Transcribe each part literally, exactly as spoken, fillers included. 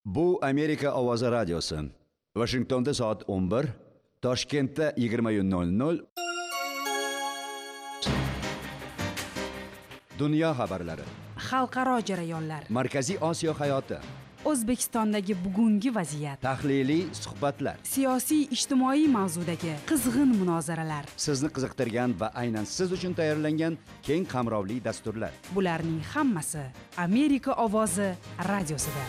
Bu Amerika ovozi radiosi. Washingtonda soat o'n bir, Toshkentda yigirma nol nol. Dunyo xabarlari. Xalqaro jarayonlar. Markaziy Osiyo hayoti. O'zbekistondagi bugungi vaziyat. Tahliliy suhbatlar. Siyosiy ijtimoiy mavzudagi qizg'in munozaralar. Sizni qiziqtirgan va aynan siz uchun tayyorlangan keng qamrovli dasturlar. Bularning hammasi Amerika ovozi radiosida.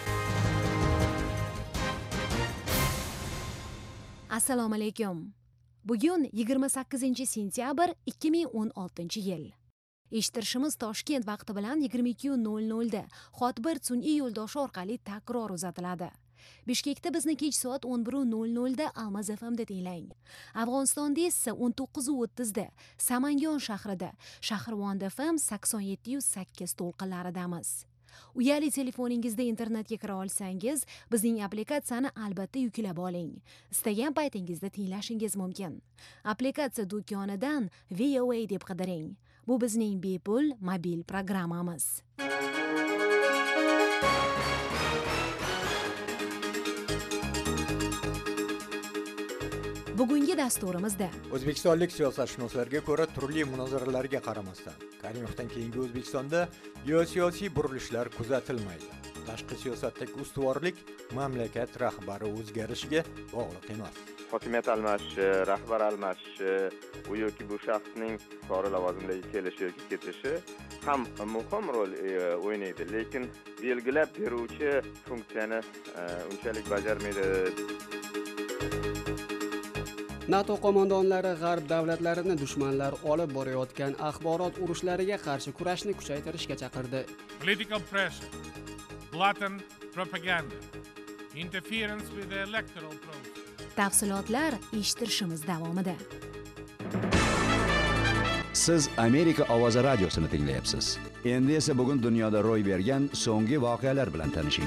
Assalomu alaykum. Bugun yigirma sakkizinchi sentyabr ikki ming o'n oltinchi yil. Eshittirishimiz Toshkent vaqti bilan yigirma ikki nol nol da Xotbir sun'iy yo'ldoshi orqali takror uzatiladi. Bishkekda bizni kech soat o'n bir nol nol da Almaz F M da tinglang. Afg'onistonda esa o'n to'qqiz o'ttiz da Samangon shahrida, Shahrivonda F M sakson yetti sakkiz to'lqinlaridamiz. Uyali telefoningizda internetga kira olsangiz, bizning applikatsiyani albatta yuklab oling. Istagan paytingizda tinglashingiz mumkin. Applikatsiya do'konidan V O A deb qidiring. Bu bizning bepul mobil programmamiz. Bugungi dasturimizda O'zbekistonlik siyosatshunoslarga ko'ra turli munozaralarga qaramasdan Karimovdan keyingi O'zbekistonda geosiyosiy burilishlar kuzatilmaydi. Tashqi siyosatdagi ustuvorlik mamlakat rahbari o'zgarishiga bog'liq emas. Hokimiyat almashishi, rahbar almashishi, u yoki bu shaxsning yuqori lavozimdagi kelishi yoki ketishi ham muhim rol o'ynaydi, lekin belgilab beruvchi funksiyani unchalik bajarmaydi. NATO qo'mondonlari g'arb davlatlarini dushmanlar olib borayotgan axborot urushlariga qarshi kurashni kuchaytirishga chaqirdi. Political pressure, blatant propaganda, interference with the electoral process. Tafsilotlar eshittirishimiz davomida. Siz Amerika ovozi radiosini tinglayapsiz. Endi esa bugun dunyoda ro'y bergan so'nggi voqealar bilan tanishing.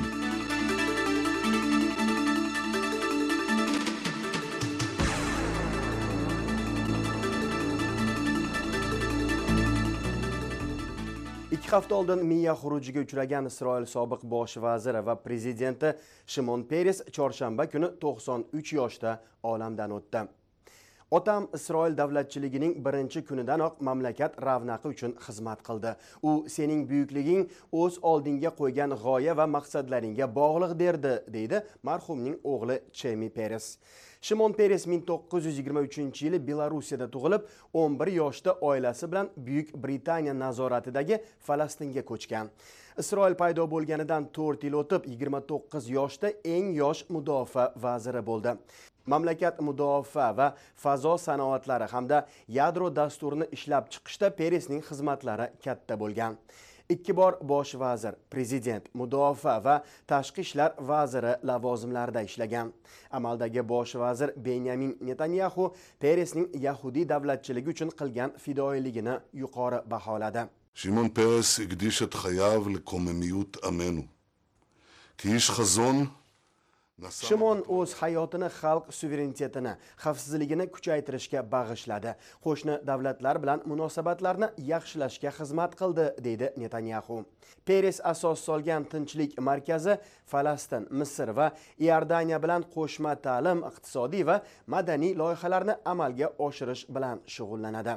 Ikki hafta oldin miya xurujiga uchragan Isroil sobiq bosh vaziri va prezidenti Shimon Peres chorshanba kuni to'qson uch yoshda olamdan o'tdi. Otam Isroil davlatchiligining birinchi kunidanoq mamlakat ravnaqi uchun xizmat qildi. U sening buyukliging o'z oldinga qo'ygan g'oya va maqsadlaringga bog'liq derdi, deydi marhumning o'g'li Chemi Peres. Shimon Peres ming to'qqiz yuz yigirma uchinchi yili Belarusiyada tug'ilib, o'n bir yoshda oilasi bilan Buyuk Britaniya nazoratidagi Falastinga ko'chgan. Isroil paydo bo'lganidan to'rt yil o'tib, yigirma to'qqiz yoshda eng yosh mudofaa vaziri bo'ldi. Mamlakat mudofaa va fazo sanoatlari hamda yadro dasturini ishlab chiqishda Peresning xizmatlari katta bo'lgan. Ikki bor bosh vazir, prezident, mudofaa va tashqi ishlar vaziri lavozimlarida ishlagan. Amaldagi bosh vazir Benyamin Netanyahu Peresning yahudiy davlatchiligi uchun qilgan fidoyiligini yuqori baholadi. שמעון פרס הקדיש את חייו לקוממיות עמנו. כאיש חזון Shimon o'z hayotini xalq suverenitetini, xavfsizligini kuchaytirishga bag'ishladi. Qo'shni davlatlar bilan munosabatlarni yaxshilashga xizmat qildi, deydi Netanyahu. Peres asos solgan tinchlik markazi Falastin, Misr va Iordaniya bilan qo'shma ta'lim, iqtisodiy va madaniy loyihalarni amalga oshirish bilan shug'ullanadi.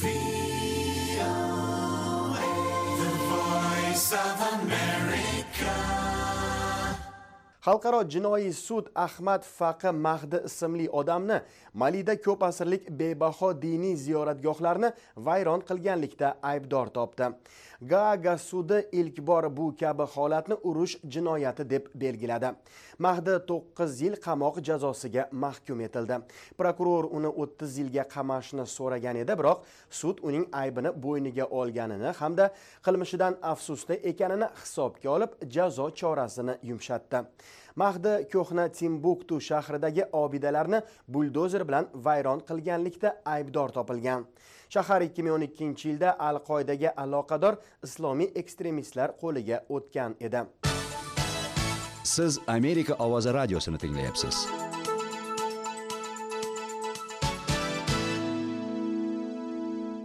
Xalqaro jinoiy sud Ahmad Faqi Mahdi ismli odamni Malida ko'p asrlik bebaho diniy ziyoratgohlarni vayron qilganlikda aybdor topdi. Gaaga sudi ilk bor bu kabi holatni urush jinoyati deb belgiladi. Mahdi to'qqiz yil qamoq jazosiga mahkum etildi. Prokuror uni o'ttiz yilga qamashni so'ragan edi, biroq sud uning aybini bo'yniga olganini hamda qilmishidan afsusda ekanini hisobga olib, jazo chorasini yumshatdi. Mahdi ko'hna Timbuktu shahridagi obidalarni buldozer bilan vayron qilganlikda aybdor topilgan. Shahar ikki ming o'n ikkinchi yilda Al-Qoidaga aloqador islomiy ekstremistlar qo'liga o'tgan edi. Siz Amerika ovozi radiosini tinglayapsiz.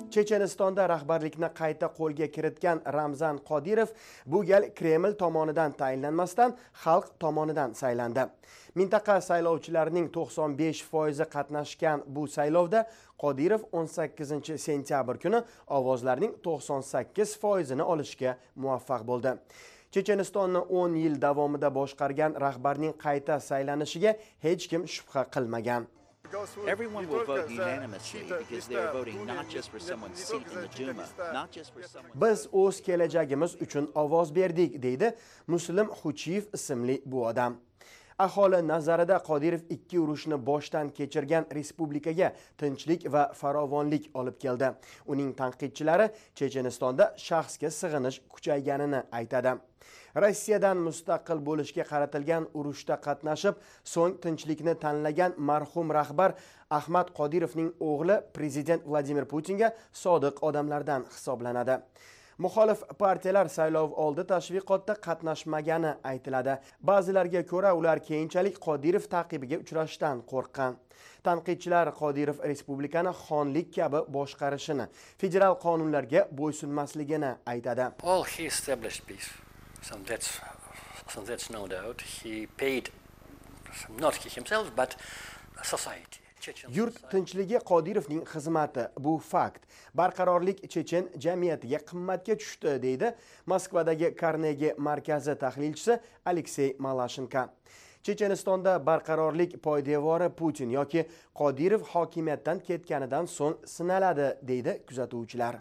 Chechenistonda rahbarlikni qayta qo'lga kiritgan Ramzan Qodirov bu gal Kreml tomonidan tayinlanmasdan xalq tomonidan saylandi. Mintaqa saylovchilarining to'qson besh foizi qatnashgan bu saylovda Qodirov o'n sakkizinchi sentyabr kuni ovozlarning to'qson sakkiz foizini olishga muvaffaq bo'ldi. Chechenistonni o'n yil davomida boshqargan rahbarning qayta saylanishiga hech kim shubha qilmagan. Everyone will vote unanimously because they are voting not just for someone's seat in the Duma, not just for someone. Biz o'z kelajagimiz uchun ovoz berdik, deydi Muslim Xuchiyev ismli bu odam. Aholi nazarida Qodirov ikki urushni boshdan kechirgan respublikaga tinchlik va farovonlik olib keldi. Uning tanqidchilari Chechenistonda shaxsga sig'inish kuchayganini aytadi. Rossiyadan mustaqil bo'lishga qaratilgan urushda qatnashib, so'ng tinchlikni tanlagan marhum rahbar Ahmad Qodirovning o'g'li prezident Vladimir Putinga sodiq odamlardan hisoblanadi. Muxolif partiyalar saylov oldi tashviqotda qatnashmagani aytiladi. Ba'zilarga ko'ra ular keyinchalik Qodirov taqibiga uchrashdan qo'rqqan. Tanqidchilar Qodirov respublikani xonlik kabi boshqarishini, federal qonunlarga bo'ysunmasligini aytadi. All he established peace. So that's, so that's no doubt. He paid, not he himself, but society. Yurt tinchligi Qodirovning xizmati, bu fakt. Barqarorlik chechen jamiyatiga qimmatga tushdi, deydi Moskvadagi Carnegie markazi tahlilchisi Aleksey Malashenko. Chechenistonda barqarorlik poydevori Putin yoki Qodirov hokimiyatdan ketganidan so'ng sinaladi, deydi kuzatuvchilar.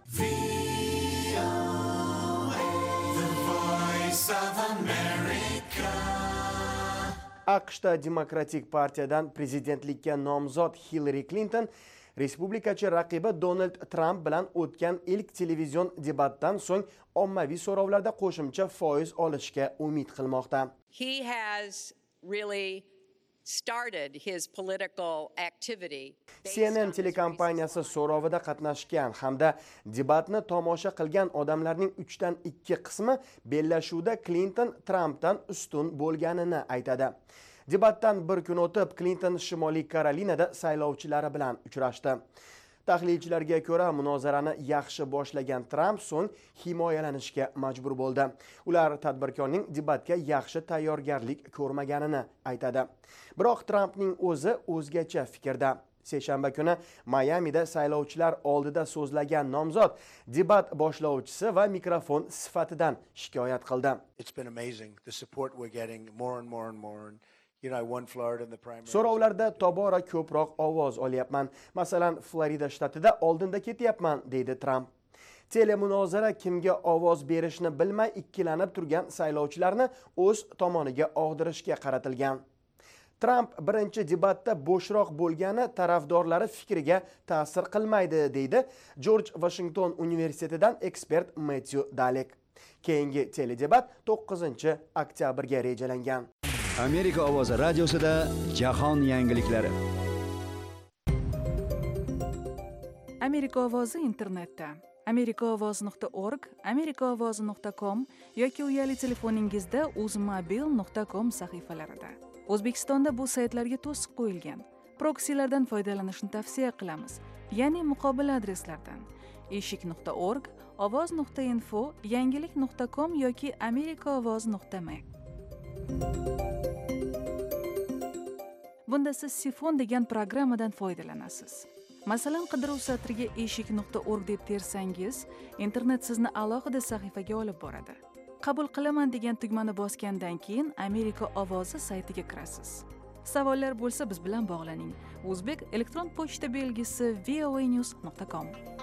AQShda Demokratik partiyadan prezidentlikka nomzod Hillary Clinton respublikachi raqibi Donald Trump bilan o'tgan ilk televizion debatdan so'ng ommaviy so'rovlarda qo'shimcha foiz olishga umid qilmoqda. He has really started his political activity. C N N telekompaniyasi so'rovida qatnashgan hamda debatni tomosha qilgan odamlarning uchdan ikki qismi bellashuvda Clinton Trumpdan ustun bo'lganini aytadi. Debatdan bir kun o'tib, Clinton Shimoliy Karolinada saylovchilari bilan uchrashdi. Tahlilchilarga ko'ra, munozarani yaxshi boshlagan Trump so'ng himoyalanishga majbur bo'ldi. Ular tadbirkorning debatga yaxshi tayyorgarlik ko'rmaganini aytadi. Biroq Trumpning o'zi o'zgacha fikrda. Seshanba kuni Mayamida saylovchilar oldida so'zlagan nomzod debat boshlovchisi va mikrofon sifatidan shikoyat qildi. It's been amazing the support we're getting more and more and more. You know, I won Florida in the primary. So'rovlarda tobora ko'proq ovoz olyapman. Masalan, Florida shtatida oldinda ketyapman, deydi Trump. Telemunozara kimga ovoz berishni bilmay ikkilanib turgan saylovchilarni o'z tomoniga og'dirishga qaratilgan. Trump birinchi debatda bo'shroq bo'lgani tarafdorlari fikriga ta'sir qilmaydi, deydi George Washington universitetidan ekspert Matthew Dalek. Keyingi teledebat to'qqizinchi oktyabrga rejalangan. Amerika ovozi radiosida jahon yangiliklari. Amerika ovozi internetda amerika ovozi nuqta org, amerika ovozi nuqta com yoki uyali telefoningizda uzmobil nuqta com sahifalarida. O'zbekistonda bu saytlarga to'siq qo'yilgan. Proksilardan foydalanishni tavsiya qilamiz, ya'ni muqobil adreslardan eshik nuqta org, ovoz nuqta info, yangilik nuqta com yoki amerika ovozi nuqta m. Bunda siz Sifon degan programmadan foydalanasiz. Masalan, qidiruv satriga eshik nuqta org deb tersangiz, internet sizni alohida sahifaga olib boradi. Qabul qilaman degan tugmani bosgandan keyin Amerika ovozi saytiga kirasiz. Savollar bo'lsa biz bilan bog'laning. O'zbek elektron pochta belgisi v o a news nuqta com.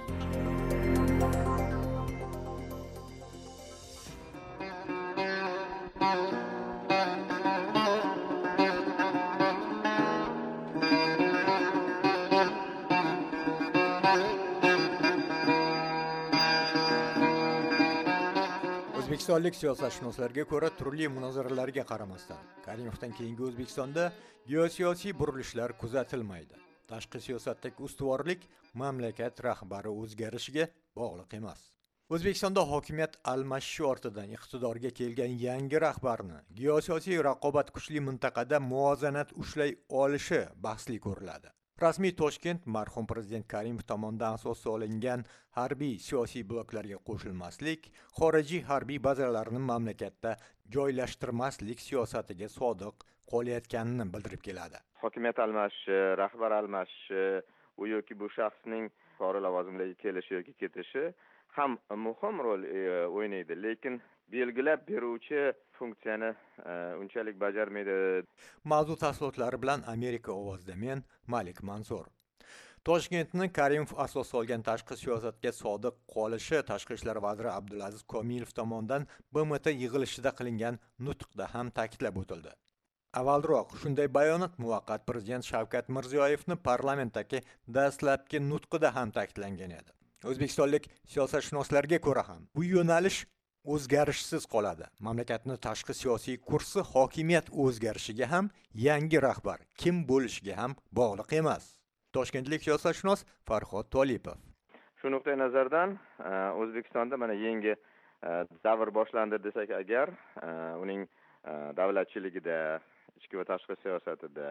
O'zbekistonlik siyosatshunoslarga ko'ra, turli munozaralarga qaramasdan Karimovdan keyingi O'zbekistonda geosiyosiy burilishlar kuzatilmaydi. Tashqi siyosatdagi ustuvorlik mamlakat rahbari o'zgarishiga bog'liq emas. O'zbekistonda hokimiyat almashishi ortidan iqtidorga kelgan yangi rahbarni geosiyosiy raqobat kuchli mintaqada muvozanat ushlay olishi bahsli ko'riladi. Rasmiy Toshkent marhum prezident Karimov tomonidan asosi olingan harbiy siyosiy bloklarga qo'shilmaslik, xorijiy harbiy bazalarni mamlakatda joylashtirmaslik siyosatiga sodiq qolayotganini bildirib keladi. Hokimiyat almashishi, rahbar almashishi, u yoki bu shaxsning yuqori lavozimlarga kelishi yoki ketishi ham muhim rol o'ynaydi, lekin belgilab beruvchi funksiyani unchalik bajarmaydi. Mavzu tafsilotlari bilan Amerika ovozida men Malik Mansur. Toshkentni Karimov asos solgan tashqi siyosatga sodiq qolishi Tashqi ishlar vaziri Abdulaziz Komilov tomonidan B M T yig'ilishida qilingan nutqda ham ta'kidlab o'tildi. Avvalroq shunday bayonot muvaqqat prezident Shavkat Mirziyoyevni parlamentdagi dastlabki nutqida ham ta'kidlangan edi. O'zbekistonlik siyosatshunoslarga ko'ra ham bu yo'nalish o'zgarishsiz qoladi. Mamlakatning tashqi siyosiy kursi hokimiyat o'zgarishiga ham, yangi rahbar kim bo'lishiga ham bog'liq emas. Toshkentlik siyosatshunos Farhod Tolipov. Shu nuqtai nazardan O'zbekistonda mana yangi davr boshlandi desak agar, uning davlatchiligida, ichki va tashqi siyosatida,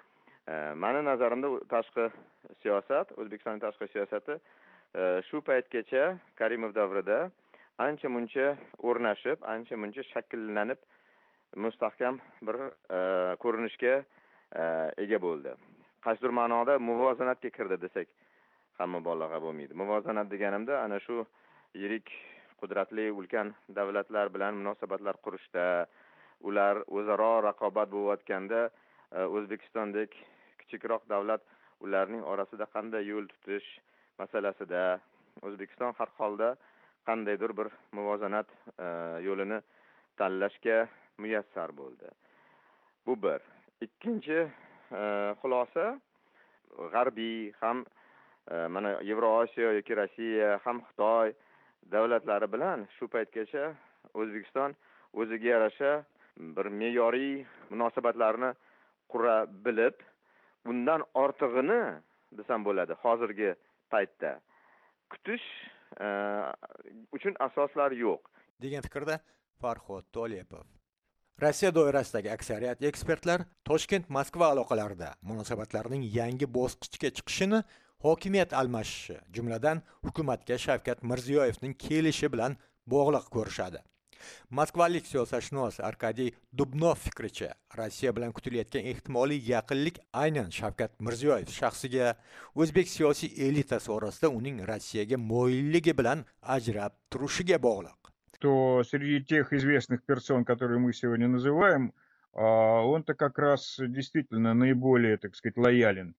meni nazarimda tashqi siyosat, O'zbekistonning tashqi siyosati shu paytgacha Karimov davrida ancha muncha o'rnashib, ancha muncha shakllanib, mustahkam bir ko'rinishga ega bo'ldi. Qaysidir ma'noda muvozanatga kirdi desak ham mubolag'a bo'lmaydi. Muvozanat deganimda ana shu yirik, qudratli, ulkan davlatlar bilan munosabatlar qurishda, ular o'zaro raqobat bo'layotganda O'zbekistondek kichikroq davlat ularning orasida qanday yo'l tutish masalasida O'zbekiston har holda qandaydir bir muvozanat yo'lini tanlashga muyassar bo'ldi. Bu bir. Ikkinchi xulosa, g'arbiy ham mana Yevrosiyo yoki Rossiya ham Xitoy davlatlari bilan shu paytgacha O'zbekiston o'ziga yarasha bir me'yoriy munosabatlarni qura bilib, bundan ortig'ini desam bo'ladi hozirgi paytda kutish uchun asoslar yo'q degan fikrda Farhod Tolipov. Rossiya doirasidagi aksariyat ekspertlar Toshkent-Moskva aloqalarida munosabatlarning yangi bosqichga chiqishini hokimiyat almashishi, jumladan hukumatga Shavkat Mirziyoyevning kelishi bilan bog'liq ko'rishadi. Moskvalik siyosatshunos Arkadiy Dubnov fikricha, Rossiya bilan kutilayotgan ehtimoliy yaqinlik aynan Shavkat Mirziyoyev shaxsiga, o'zbek siyosiy elitasi orasida uning Rossiyaga moyilligi bilan ajrab turishiga bog'liq. То среди тех известных персон, которые мы сегодня называем, он-то как раз действительно наиболее, так сказать, лоялен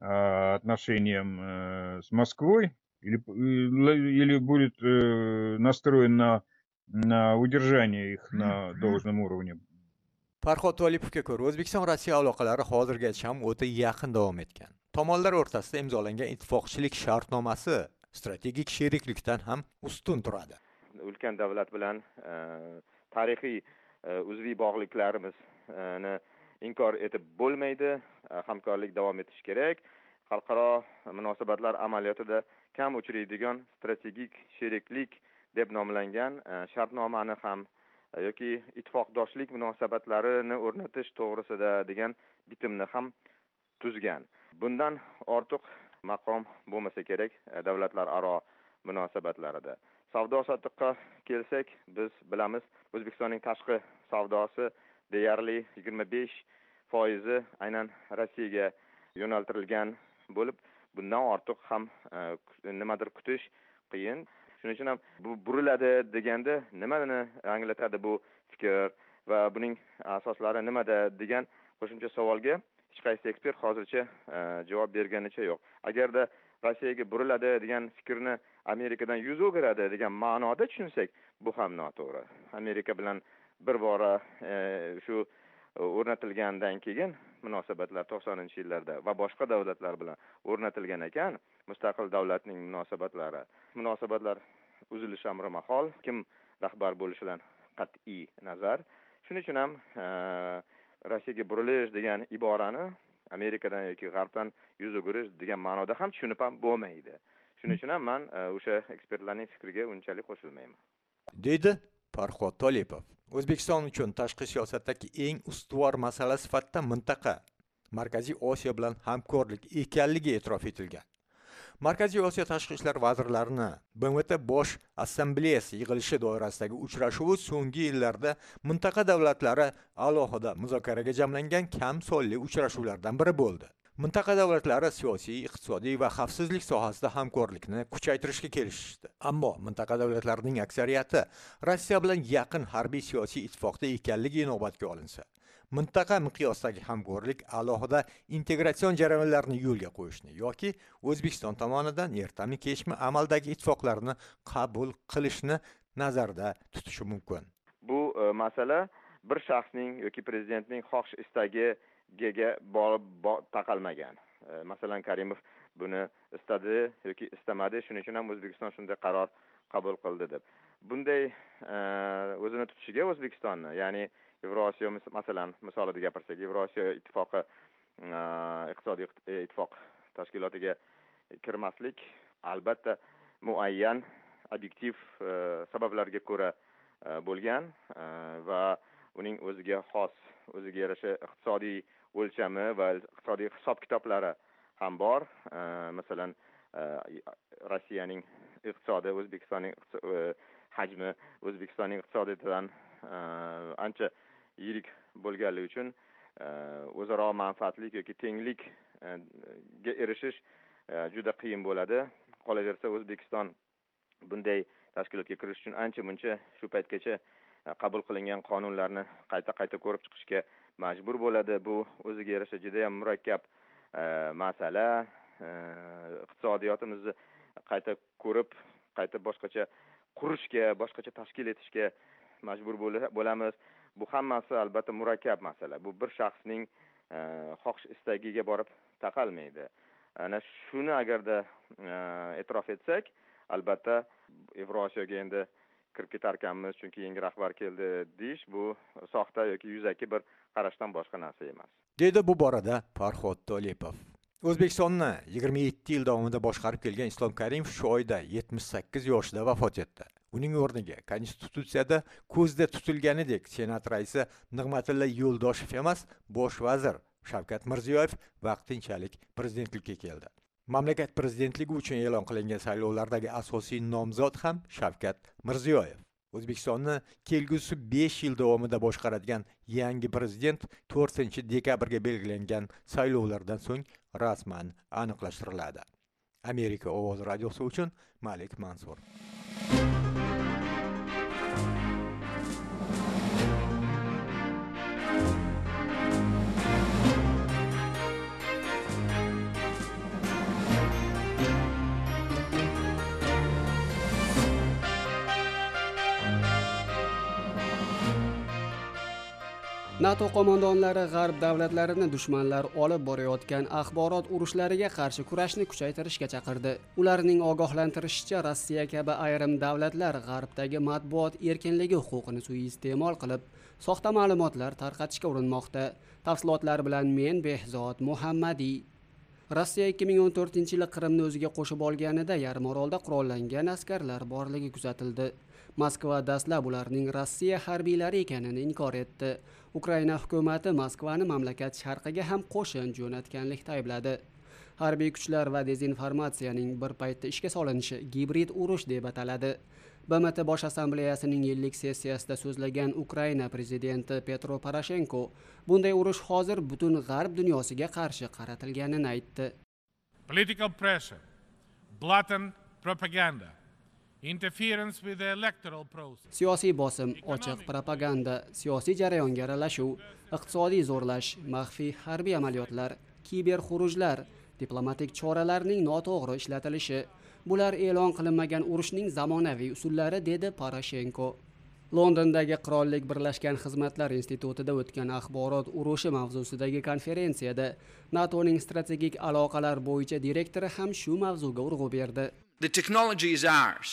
отношениям с Москвой или, или будет настроен на на удержание их на должном уровне. Farhod Tolipovga ko'ra, O'zbekiston-Rossiya aloqalari hozirgacha ham o'ta yaqin davom etgan. Tomonlar o'rtasida imzolangan ittifoqchilik shartnomasi strategik sheriklikdan ham ustun turadi. Ulkan davlat bilan tarixiy uzviy bog'liqlarimizni inkor etib bo'lmaydi. Hamkorlik davom etishi kerak. Xalqaro munosabatlar amaliyotida kam uchraydigan strategik sheriklik deb nomlangan shartnomani ham yoki ittifoqdoshlik munosabatlarini o'rnatish to'g'risida degan bitimni ham tuzgan. Bundan ortiq maqom bo'lmasa kerak davlatlararo munosabatlarida. Savdo sotiqqa kelsak, biz bilamiz, O'zbekistonning tashqi savdosi deyarli yigirma besh foizi aynan Rossiyaga yo'naltirilgan bo'lib, bundan ortiq ham nimadir kutish qiyin. Shuning uchun ham bu buriladi deganda nimani anglatadi bu fikr va buning asoslari nimada degan qo'shimcha savolga hech qaysi ekspert hozircha javob berganicha yo'q. Agarda Rossiyaga buriladi degan fikrni Amerikadan yuz o'giradi degan ma'noda tushunsak, bu ham noto'g'ri. Amerika bilan bir bora shu o'rnatilgandan keyin munosabatlar to'qsoninchi yillarda va boshqa davlatlar bilan o'rnatilgan ekan, mustaqil davlatning munosabatlari. Munosabatlar uzilishi amri mahol, kim rahbar bo'lishidan qat'iy nazar. Shuning uchun ham Rossiyaga burilish degan iborani Amerikadan yoki G'arbdan yuz o'girish degan ma'noda ham tushunib ham bo'lmaydi. Shuning uchun ham men o'sha ekspertlarning fikriga unchalik qo'shilmayman. Deydi Farhod Tolipov. O'zbekiston uchun tashqi siyosatdagi eng ustuvor masala sifatida mintaqa Markaziy Osiyo bilan hamkorlik ekanligi e'tirof etilgan. Markaziy Osiyo tashqi ishlar vazirlarini B M T Bosh Assambleyasi yig'ilishi doirasidagi uchrashuvi so'nggi yillarda mintaqa davlatlari alohida muzokaraga jamlangan kam sonli uchrashuvlardan biri bo'ldi. Mintaqa davlatlari siyosiy, iqtisodiy va xavfsizlik sohasida hamkorlikni kuchaytirishga kelishishdi. Ammo mintaqa davlatlarining aksariyati Rossiya bilan yaqin harbiy siyosiy ittifoqda ekanligi inobatga olinsa, mintaqa miqyosidagi hamkorlik alohida integratsion jarayonlarini yo'lga qo'yishni yoki O'zbekiston tomonidan ertami kechmi amaldagi ittifoqlarni qabul qilishni nazarda tutishi mumkin. Bu e, masala bir shaxsning yoki prezidentning xohish istagiga borib taqalmagan. E, masalan, Karimov buni istadi yoki istamadi, shuning uchun ham O'zbekiston shunday qaror qabul qildi deb. Bunday e, o'zini tutishiga O'zbekistonni, ya'ni Yevrosiyo masalan misolida gapirsak, Yevrosiyo ittifoqi iqtisodiy ittifoq tashkilotiga kirmaslik albatta muayyan obyektiv sabablarga ko'ra bo'lgan va uning o'ziga xos, o'ziga yarasha iqtisodiy o'lchami va iqtisodiy hisob-kitoblari ham bor. Masalan, Rossiyaning iqtisodi, O'zbekistonning hajmi O'zbekistonning iqtisodiyotidan ancha yirik bo'lganligi uchun o'zaro manfaatlik yoki tenglikga erishish juda qiyin bo'ladi. Qolaversa, O'zbekiston bunday tashkilotga kirish uchun ancha muncha shu paytgacha qabul qilingan qonunlarni qayta-qayta ko'rib chiqishga majbur bo'ladi. Bu o'ziga yarasha juda ham murakkab masala. Iqtisodiyotimizni qayta ko'rib, qayta boshqacha qurishga, boshqacha tashkil etishga majbur bo'lamiz. Bu hammasi albatta murakkab masala. Bu bir shaxsning xohish istagiga borib taqalmaydi. Ana shuni agarda e'tirof etsak, albatta Yevrosiyoga endi kirib ketarkanmiz, chunki yangi rahbar keldi deyish bu soxta yoki yuzaki bir qarashdan boshqa narsa emas. Dedi bu borada Farhod To'lepov. O'zbekistonni yigirma yetti yil davomida boshqarib kelgan Islom Karimov shu oyda yetmish sakkiz yoshida vafot etdi. Uning o'rniga Konstitutsiyada ko'zda tutilganidek Senat raisi Nig'matilla Yo'ldoshev emas, bosh vazir Shavkat Mirziyoyev vaqtinchalik prezidentlikka keldi. Mamlakat prezidentligi uchun e'lon qilingan saylovlardagi asosiy nomzod ham Shavkat Mirziyoyev. O'zbekistonni kelgusi besh yil davomida boshqaradigan yangi prezident to'rtinchi dekabrga belgilangan saylovlardan so'ng rasman aniqlashtiriladi. Amerika ovozi radiosi uchun Malik Mansur. NATO qo'mondonlari g'arb davlatlarini dushmanlar olib borayotgan axborot urushlariga qarshi kurashni kuchaytirishga chaqirdi. Ularning ogohlantirishicha, Rossiya kabi ayrim davlatlar g'arbdagi matbuot erkinligi huquqini suiiste'mol qilib, soxta ma'lumotlar tarqatishga urinmoqda. Tafsilotlar bilan men Behzod Muhammadiy. Rossiya ikki ming o'n to'rtinchi yili Qrimni o'ziga qo'shib olganida Yarimorolda qurollangan askarlar borligi kuzatildi. Moskva dastlab ularning Rossiya harbiylari ekanini inkor etdi. Ukraina hukumati Moskvani mamlakat sharqiga ham qo'shin jo'natganlikda aybladi. Harbiy kuchlar va dezinformatsiyaning bir paytda ishga solinishi gibrid urush deb ataladi. B M T Bosh Assambleyasining yillik sessiyasida so'zlagan Ukraina prezidenti Petro Poroshenko bunday urush hozir butun g'arb dunyosiga qarshi qaratilganini aytdi. Political pressure, blatant propaganda, interference with the electoral process. Siyosiy bosim, ochiq propaganda, siyosiy jarayonga aralashuv, iqtisodiy zo'rlash, maxfiy harbiy amaliyotlar, kiber xurujlar, diplomatik choralarning noto'g'ri ishlatilishi, bular e'lon qilinmagan urushning zamonaviy usullari, dedi Poroshenko. Londondagi Qirollik Birlashgan Xizmatlar institutida o'tgan axborot urushi mavzusidagi konferensiyada NATOning strategik aloqalar bo'yicha direktori ham shu mavzuga urg'u berdi. The technology is ours.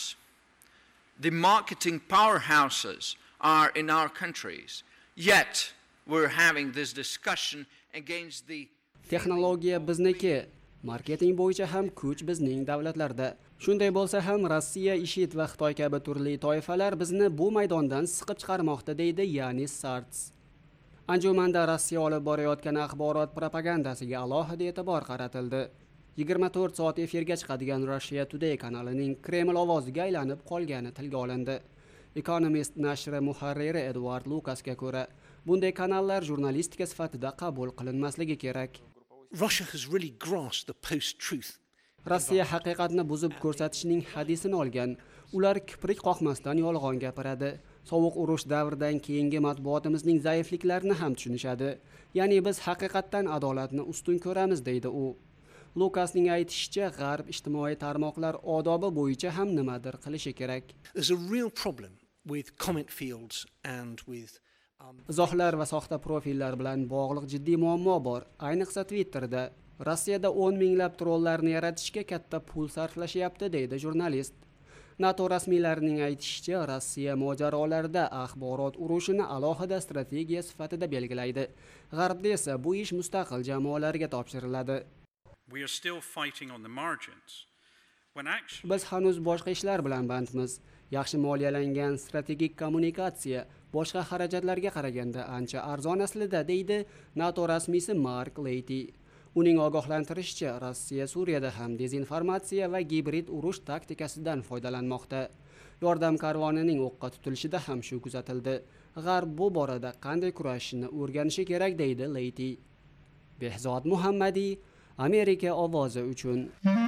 The marketing powerhouses are in our countries. Yet we're having this discussion against the Texnologiya bizniki, marketing bo'yicha ham kuch bizning davlatlarda. Shunday bo'lsa ham Rossiya, IShID va Xitoy kabi turli toifalar bizni bu maydondan siqib chiqarmoqda, deydi Yanis Sarts. Anjumanda Rossiya olib borayotgan axborot propagandasiga alohida e'tibor qaratildi. yigirma to'rt soat efirga chiqadigan Russia Today kanalining Kreml ovoziga aylanib qolgani tilga olindi. Economist nashri muharriri Edward Lucasga ko'ra, bunday kanallar jurnalistika sifatida qabul qilinmasligi kerak. Russia has really grasped the post-truth. Rossiya haqiqatni buzib ko'rsatishning hadisini olgan. Ular kiprik qoqmasdan yolg'on gapiradi. Sovuq urush davridan keyingi matbuotimizning zaifliklarini ham tushunishadi. Ya'ni biz haqiqatdan adolatni ustun ko'ramiz, deydi u. Lukasning aytishicha, G'arb ijtimoiy tarmoqlar odobi bo'yicha ham nimadir qilishi kerak. There's a real problem with comment fields and with Izohlar va soxta profillar bilan bog'liq jiddiy muammo bor. Ayniqsa Twitterda. Rossiyada o'n minglab trollarni yaratishga katta pul sarflashyapti, deydi jurnalist. NATO rasmiylarining aytishicha, Rossiya mojarolarda axborot urushini alohida strategiya sifatida belgilaydi. G'arbda esa bu ish mustaqil jamoalarga topshiriladi. We are still fighting on the margins. When action... Biz hanuz boshqa ishlar bilan bandmiz. Yaxshi moliyalangan strategik kommunikatsiya boshqa xarajatlarga qaraganda ancha arzon aslida, deydi NATO rasmiysi Mark Leyti. Uning ogohlantirishicha, Rossiya Suriyada ham dezinformatsiya va gibrid urush taktikasidan foydalanmoqda. Yordam karvonining o'qqa tutilishida ham shu kuzatildi. G'arb bu borada qanday kurashishni o'rganishi kerak, deydi Leyti. Behzod Muhammadiy, Amerika ovozi uchun.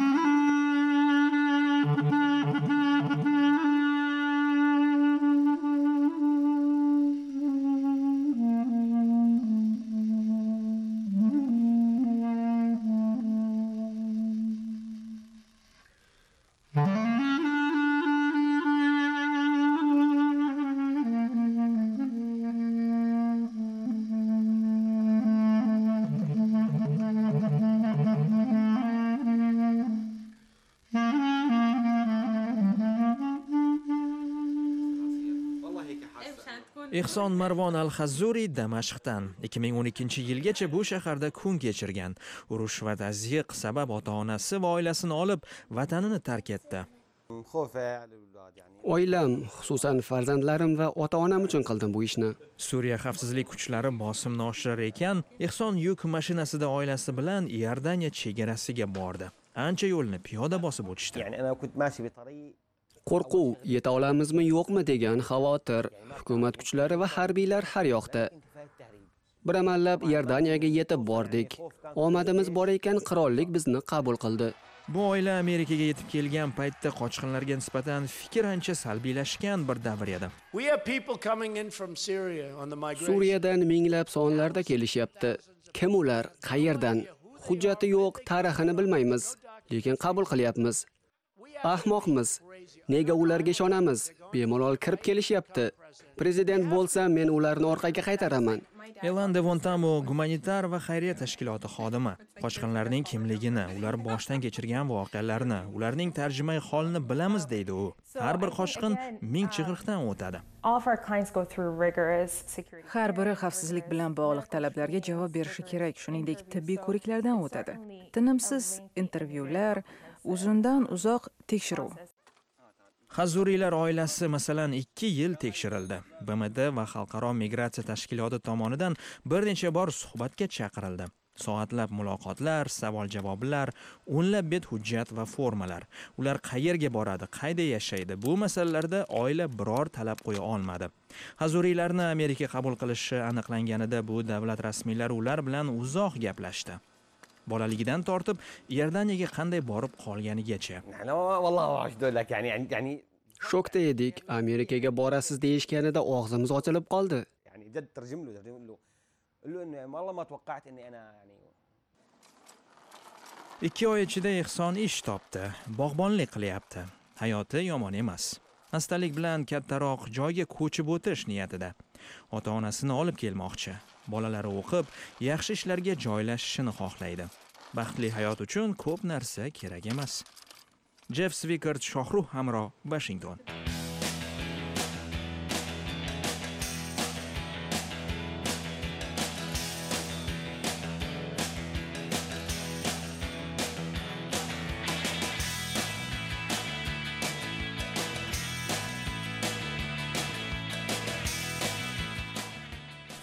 Ehson Marvon Al-Xazzuri Damashqdan ikki ming o'n ikkinchi yilgacha bu shaharda kun kechirgan. Urush va tazyiq sabab ota-onasi va oilasini olib vatanini tark etdi. Oilam, xususan farzandlarim va ota-onam uchun qildim bu ishni. Suriya xavfsizlik kuchlari bosimni oshirar ekan, Ehson yuk mashinasida oilasi bilan Iordaniya chegarasiga bordi. Ancha yo'lni piyoda bosib o'tishdi. Qo'rquv, yeta olamizmi yo'qmi degan xavotir. Hukumat kuchlari va harbiylar har yoqda. Bir amallab Iordaniyaga yetib bordik. Omadimiz bor ekan, qirollik bizni qabul qildi. Bu oila Amerikaga yetib kelgan paytda qochqinlarga nisbatan fikr ancha salbiylashgan bir davr edi. Suriyadan minglab sonlarda kelishyapti. Kim ular, qayerdan? Hujjati yo'q, tarixini bilmaymiz, lekin qabul qilyapmiz. Ahmoqmiz. Nega ularga ishonamiz? Bemalol kirib kelishyapti. Prezident bo'lsa, men ularni orqaga qaytaraman. Elan Devontamo gumanitar va xayriya tashkiloti xodimi. Qochqinlarning kimligini, ular boshdan kechirgan voqealarni, ularning tarjimai holini bilamiz, deydi u. Har bir qochqin ming chig'iriqdan o'tadi. Har biri xavfsizlik bilan bog'liq talablarga javob berishi kerak, shuningdek tibbiy ko'riklardan o'tadi. Tinimsiz intervyular, uzundan uzoq tekshiruv. Xazzuriylar oilasi masalan ikki yil tekshirildi. B M D va Xalqaro migratsiya tashkiloti tomonidan bir necha bor suhbatga chaqirildi. Soatlab muloqotlar, savol-javoblar, o'nlab bet hujjat va formalar. Ular qayerga boradi, qayda yashaydi? Bu masalalarda oila biror talab qo'ya olmadi. Xazzuriylarni Amerika qabul qilishi aniqlanganida bu davlat rasmiylari ular bilan uzoq gaplashdi. Bolaligidan tortib Iordaniyaga qanday borib qolganigacha. Shokda edik. Amerikaga borasiz deyishganida og'zimiz ochilib qoldi. ikki oy ichida Ehson ish topdi, bog'bonlik qilyapti. Hayoti yomon emas. Xastalik bilan kattaroq joyga ko'chib o'tish niyatida. Ota-onasini olib kelmoqchi. Bolalari o'qib, yaxshi ishlarga joylashishini xohlaydi. Baxtli hayot uchun ko'p narsa kerak emas. Jeff Swickert, Shohruh Hamro, Washington.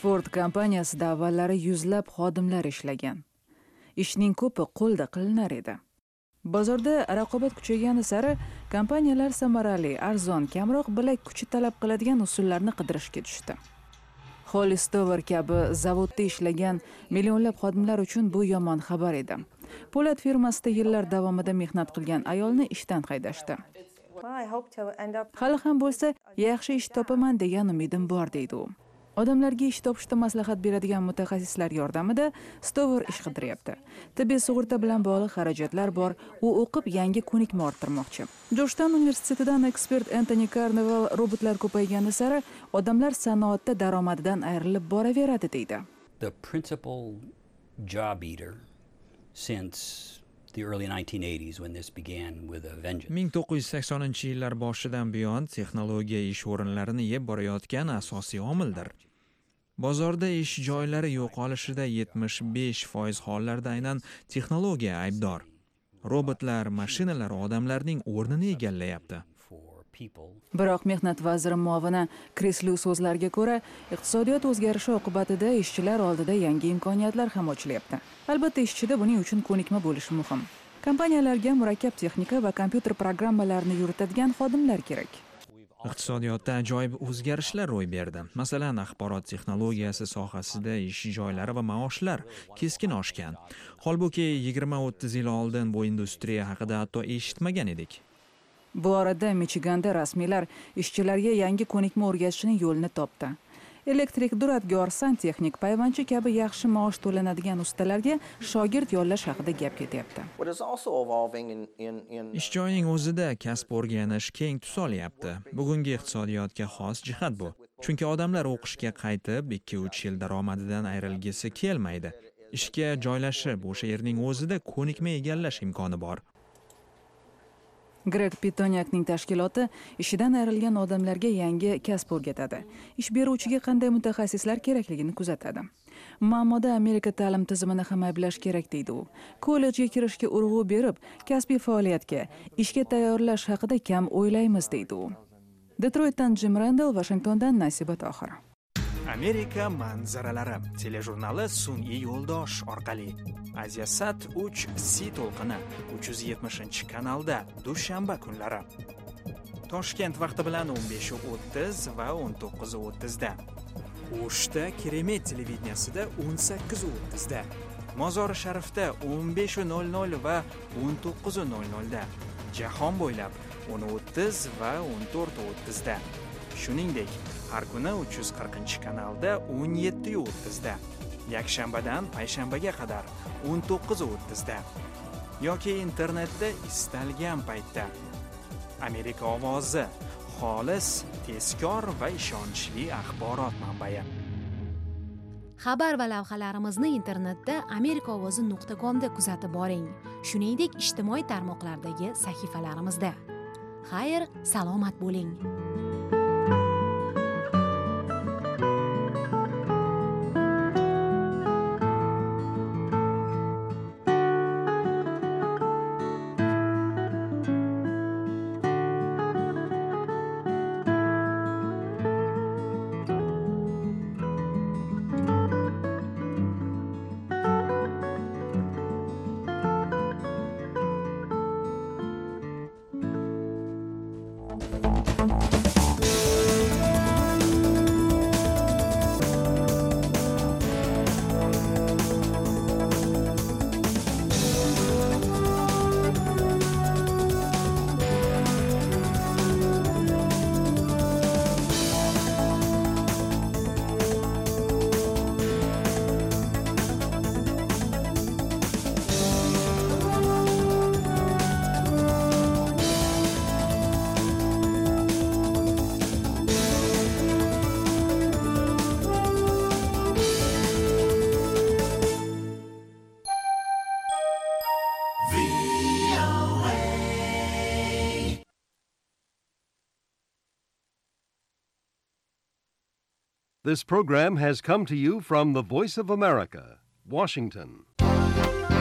Ford kompaniyasida avvallari yuzlab xodimlar ishlagan. Ishning ko'pi qo'lda qilinar edi. Bozorda raqobat kuchaygani sari kompaniyalar samarali, arzon, kamroq bilak kuchi talab qiladigan usullarni qidirishga tushdi. Holly Stover kabi zavodda ishlagan millionlab xodimlar uchun bu yomon xabar edi. Po'lat firmasida yillar davomida mehnat qilgan ayolni ishdan haydashdi. Hali ham bo'lsa, yaxshi ish topaman degan umidim bor deydi u. Odamlarga ish topishda maslahat beradigan mutaxassislar yordamida Stover ish qidiryapti. Tibbiy sug'urta bilan bog'liq xarajatlar bor. U o'qib yangi ko'nikma orttirmoqchi. Georgetown universitetidan ekspert Anthony Carnival robotlar ko'paygani sari odamlar sanoatda daromadidan ayrilib boraveradi deydi. The principal job eater since the early nineteen eighties when this began with a vengeance. ming to'qqiz yuz saksoninchi yillar boshidan buyon texnologiya ish o'rinlarini yeb borayotgan asosiy omildir. Bozorda ish joylari yo'qolishida yetmish besh foiz hollarda aynan texnologiya aybdor. Robotlar, mashinalar odamlarning o'rnini egallayapti. Biroq mehnat vaziri muovini Chris Lu so'zlariga ko'ra, iqtisodiyot o'zgarishi oqibatida ishchilar oldida yangi imkoniyatlar ham ochilyapti. Albatta, ishchida buning uchun ko'nikma bo'lishi muhim. Kompaniyalarga murakkab texnika va kompyuter programmalarini yuritadigan xodimlar kerak. Iqtisodiyotda ajoyib o'zgarishlar ro'y berdi. Masalan, axborot texnologiyasi sohasida ish joylari va maoshlar keskin oshgan. Holbuki yigirma o'ttiz yil oldin bu industriya haqida hatto eshitmagan edik. Bu orada Michiganda rasmiylar ishchilarga yangi ko'nikma o'rgatishning yo'lini topdi. Elektrik duradgor, santexnik, payvandchi kabi yaxshi maosh to'lanadigan ustalarga shogird yollash haqida gap ketyapti. Ish joyining o'zida kasb o'rganish keng tus olyapti. Bugungi iqtisodiyotga xos jihat bu. Chunki odamlar o'qishga qaytib ikki uch yil daromadidan ayrilgisi kelmaydi. Ishga joylashib, o'sha yerning o'zida ko'nikma egallash imkoni bor. Greg Pitoniakning tashkiloti ishidan ayrilgan odamlarga yangi kasb o'rgatadi. Ish beruvchiga qanday mutaxassislar kerakligini kuzatadi. Ma'noda Amerika ta'lim tizimini ham ayblash kerak deydi u. Kollejga kirishga urg'u berib, kasbiy faoliyatga, ishga tayyorlash haqida kam o'ylaymiz deydi u. Detroitdan Jim Randall, Washingtondan Nasiba Tohir. Amerika manzaralari telejurnali sun'iy yo'ldosh orqali Asiasat uch C to'lqini uch yuz yetmishinchi kanalda dushanba kunlari. Toshkent vaqti bilan o'n besh o'ttiz va o'n to'qqiz o'ttiz da. O'shda Keremet televideniyasida o'n sakkiz o'ttiz da. Mozori Sharifda o'n besh nol nol va o'n to'qqiz nol nol da. Jahon bo'ylab o'n o'ttiz va o'n to'rt o'ttiz da. Shuningdek, har kuni uch yuz qirqinchi kanalda o'n yetti o'ttiz da. Yakshanbadan payshanbaga qadar o'n to'qqiz o'ttiz da. Yoki internetda istalgan paytda. Amerika ovozi, xolis, tezkor va ishonchli axborot manbai. Xabar va lavhalarimizni internetda amerikaovozi nuqta com da kuzatib boring. Shuningdek, ijtimoiy tarmoqlardagi sahifalarimizda. Xayr, salomat bo'ling. This program has come to you from the Voice of America, Washington.